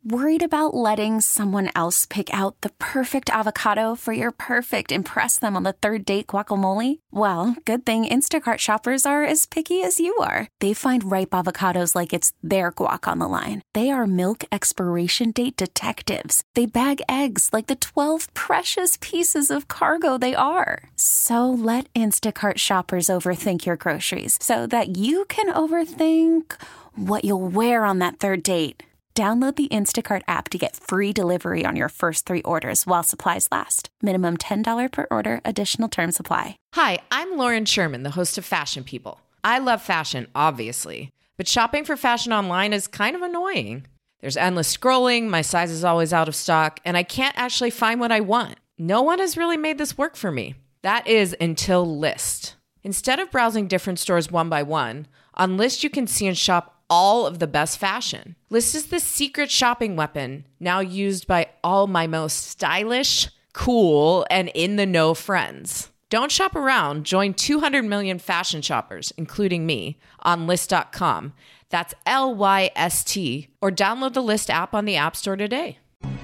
Worried about letting someone else pick out the perfect avocado for your perfect impress them on the third date guacamole? Well, good thing Instacart shoppers are as picky as you are. They find ripe avocados like it's their guac on the line. They are milk expiration date detectives. They bag eggs like the 12 precious pieces of cargo they are. So let Instacart shoppers overthink your groceries so that you can overthink what you'll wear on that third date. Download the Instacart app to get free delivery on your first 3 orders while supplies last. Minimum $10 per order. Additional terms apply. Hi, I'm Lauren Sherman, the host of Fashion People. I love fashion, obviously, but shopping for fashion online is kind of annoying. There's endless scrolling, my size is always out of stock, and I can't actually find what I want. No one has really made this work for me. That is until Lyst. Instead of browsing different stores one by one, on Lyst you can see and shop all of the best fashion. Lyst is the secret shopping weapon now used by all my most stylish, cool, and in-the-know friends. Don't shop around. Join 200 million fashion shoppers, including me, on Lyst.com. That's Lyst, or download the Lyst app on the App Store today.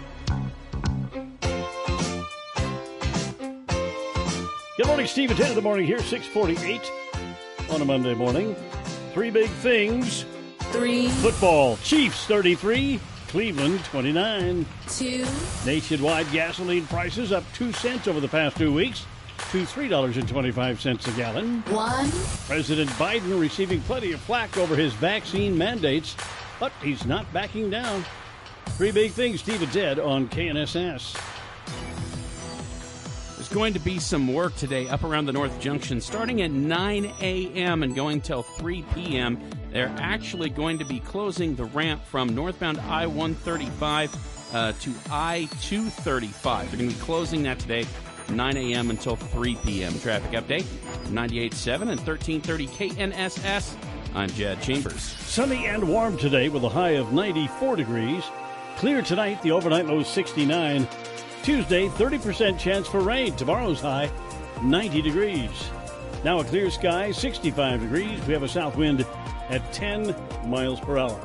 Good morning, Steve. At 10 in the morning here, 6:48 on a Monday morning. 3 big things. 3. Football. Chiefs 33, Cleveland 29. 2. Nationwide gasoline prices up 2 cents over the past 2 weeks to $3.25 a gallon. 1. President Biden receiving plenty of flack over his vaccine mandates, but he's not backing down. 3 big things, Steve and Ted on KNSS. There's going to be some work today up around the North Junction starting at 9 a.m. and going till 3 p.m. They're actually going to be closing the ramp from northbound I-135 to I-235. They're going to be closing that today, 9 a.m. until 3 p.m. Traffic update, 98.7 and 1330 KNSS. I'm Jed Chambers. Sunny and warm today with a high of 94 degrees. Clear tonight, the overnight low 69. Tuesday, 30% chance for rain. Tomorrow's high, 90 degrees. Now a clear sky, 65 degrees. We have a south wind at 10 miles per hour.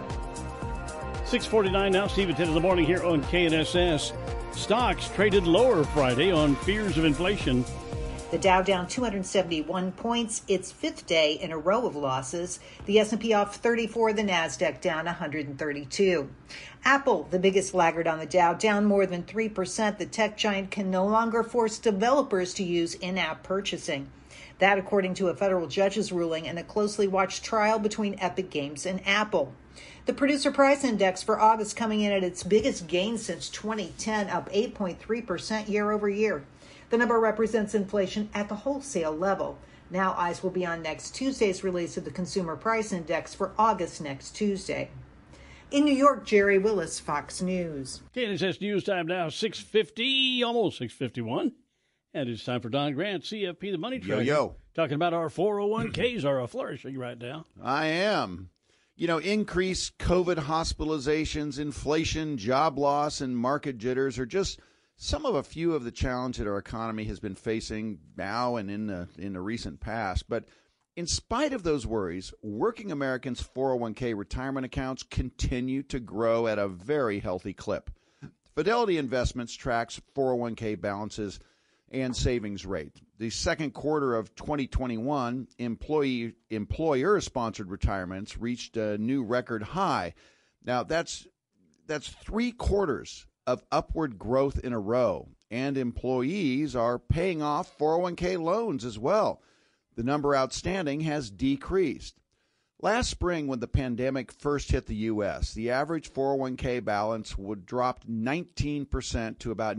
6:49 now, Steve at 10 in the morning here on KNSS. Stocks traded lower Friday on fears of inflation. The Dow down 271 points, its 5th day in a row of losses. The S&P off 34, the Nasdaq down 132. Apple, the biggest laggard on the Dow, down more than 3%. The tech giant can no longer force developers to use in-app purchasing. That according to a federal judge's ruling in a closely watched trial between Epic Games and Apple. The Producer Price Index for August coming in at its biggest gain since 2010, up 8.3% year over year. The number represents inflation at the wholesale level. Now eyes will be on next Tuesday's release of the Consumer Price Index for August next Tuesday. In New York, Jerry Willis, Fox News. KNSS News time now, 6:50, almost 6:51. And it's time for Don Grant, CFP, the Money Tracker. Yo. Talking about our 401ks are flourishing right now. I am. You know, increased COVID hospitalizations, inflation, job loss, and market jitters are just some of a few of the challenges that our economy has been facing now and in the recent past. But in spite of those worries, working Americans' 401k retirement accounts continue to grow at a very healthy clip. Fidelity Investments tracks 401k balances and savings rate. The second quarter of 2021, employer-sponsored retirements reached a new record high. Now, that's 3 quarters of upward growth in a row, and employees are paying off 401k loans as well. The number outstanding has decreased. Last spring, when the pandemic first hit the U.S., the average 401k balance would drop 19% to about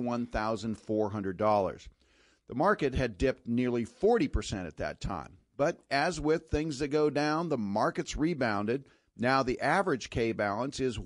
$91,400. The market had dipped nearly 40% at that time. But as with things that go down, the market's rebounded. Now the average K balance is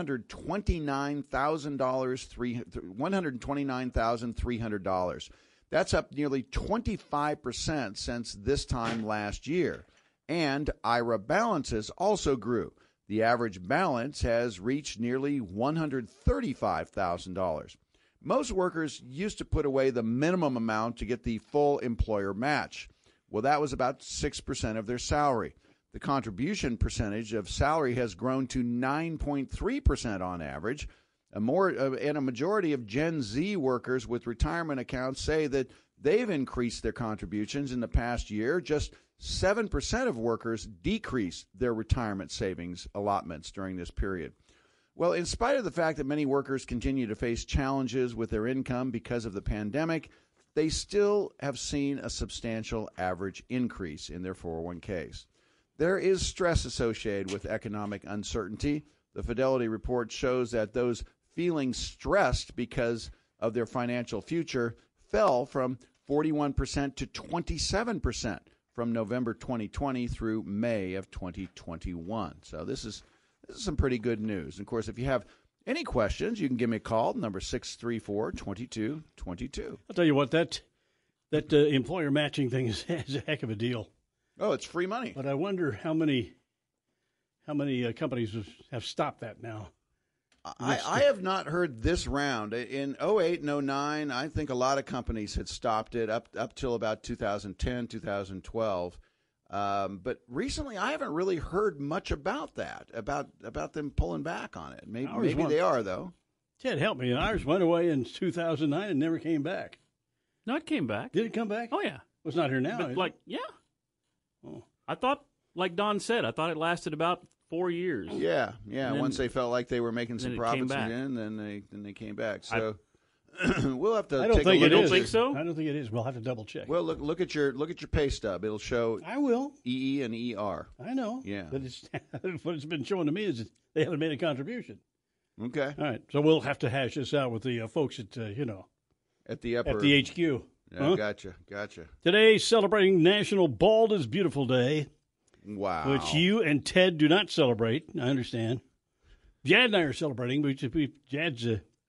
$129,300. That's up nearly 25% since this time last year. And IRA balances also grew. The average balance has reached nearly $135,000. Most workers used to put away the minimum amount to get the full employer match. Well, that was about 6% of their salary. The contribution percentage of salary has grown to 9.3% on average. And a majority of Gen Z workers with retirement accounts say that they've increased their contributions in the past year. Just 7% of workers decreased their retirement savings allotments during this period. Well, in spite of the fact that many workers continue to face challenges with their income because of the pandemic, they still have seen a substantial average increase in their 401ks. There is stress associated with economic uncertainty. The Fidelity report shows that those feeling stressed because of their financial future fell from 41% to 27% from November 2020 through May of 2021. So this is some pretty good news. And of course, if you have any questions, you can give me a call, number 634-2222. I'll tell you what, that employer matching thing is a heck of a deal. Oh, it's free money. But I wonder how many companies have stopped that now. I have not heard this round. In 08 and 09, I think a lot of companies had stopped it up till about 2010, 2012. But recently, I haven't really heard much about that, about them pulling back on it. Maybe they are, though. Ted, help me. Ours went away in 2009 and never came back. No, it came back. Did it come back? Oh, yeah. Well, it's not here now. Yeah. Oh. I thought, like Don said, I thought it lasted about 4 years. Yeah. Once they felt like they were making some profits again, then they came back. So we'll have to. I don't take think a it look. is. Don't think so? I don't think it is. We'll have to double check. Well, look at your pay stub. It'll show. I will. EE and ER. I know. Yeah. But what it's been showing to me is that they haven't made a contribution. Okay. All right. So we'll have to hash this out with the folks at At the upper. at the HQ. Yeah, Huh? Gotcha. Today, celebrating National Bald is Beautiful Day, Wow. which you and Ted do not celebrate. I understand. Jad and I are celebrating, but Jad's.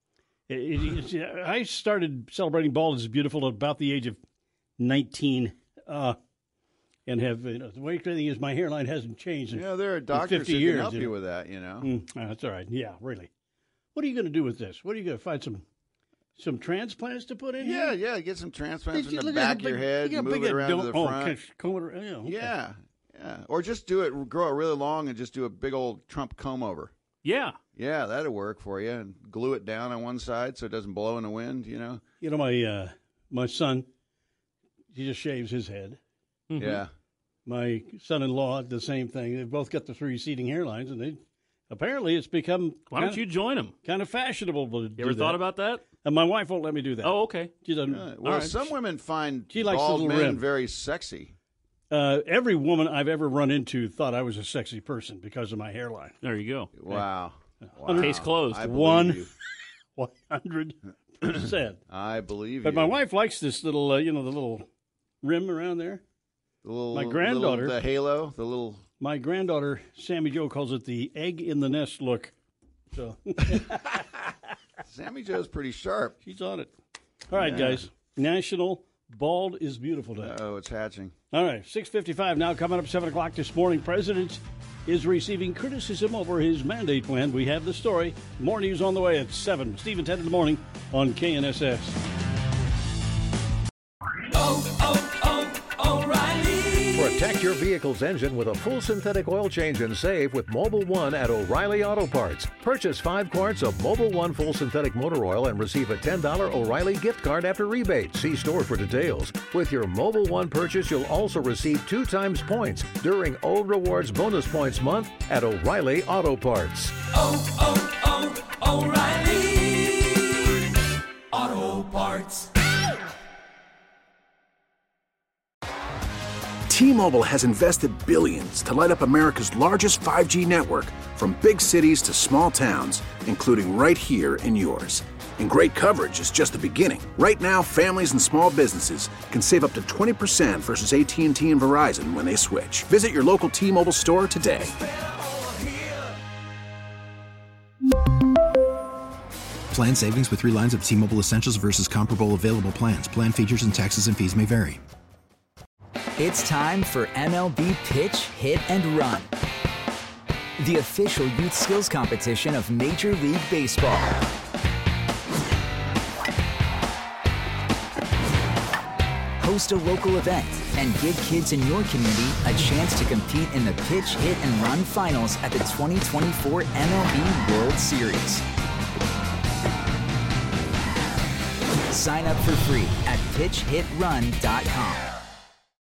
I started celebrating Bald is Beautiful at about the age of 19, and have the way thing is my hairline hasn't changed. There are doctors 50 who years, can help you with that. That's all right. Yeah, really. What are you going to do with this? What are you going to find some transplants to put in here? Yeah. Get some transplants in the Look back at of your head, you got move big it around to the front. Comb it around. Okay. Yeah. Or just grow it really long and just do a big old Trump comb over. Yeah. Yeah, that'll work for you. And glue it down on one side so it doesn't blow in the wind, My son, he just shaves his head. Mm-hmm. Yeah. My son-in-law, the same thing. They've both got the three receding hairlines, and apparently it's become Why don't you join them? kind of fashionable to do You ever thought about that? And my wife won't let me do that. Oh, okay. She doesn't. Well, All right. some women find She likes the bald little men rim. very sexy. Every woman I've ever run into thought I was a sexy person because of my hairline. There you go. Wow. Case closed. I believe One. you. 100%. I believe But you. my wife likes this little, the little rim around there. The little, my granddaughter- the halo, the little. My granddaughter, Sammy Jo, calls it the egg in the nest look. So Sammy Joe's pretty sharp. she's on it. All right, guys. National Bald is Beautiful Day. Oh, it's hatching. All right, 6:55 now. Coming up 7 o'clock this morning, President is receiving criticism over his mandate plan. We have the story. More news on the way at 7. Steve and Ted in the morning on KNSS. Protect your vehicle's engine with a full synthetic oil change and save with Mobil 1 at O'Reilly Auto Parts. Purchase 5 quarts of Mobil 1 full synthetic motor oil and receive a $10 O'Reilly gift card after rebate. See store for details. With your Mobil 1 purchase, you'll also receive 2 times points during Old Rewards Bonus Points Month at O'Reilly Auto Parts. O'Reilly Auto Parts. T-Mobile has invested billions to light up America's largest 5G network, from big cities to small towns, including right here in yours. And great coverage is just the beginning. Right now, families and small businesses can save up to 20% versus AT&T and Verizon when they switch. Visit your local T-Mobile store today. Plan savings with 3 lines of T-Mobile Essentials versus comparable available plans. Plan features and taxes and fees may vary. It's time for MLB Pitch, Hit, and Run, the official youth skills competition of Major League Baseball. host a local event, and give kids in your community a chance to compete in the Pitch, Hit, and Run finals at the 2024 MLB World Series. Sign up for free at pitchhitrun.com.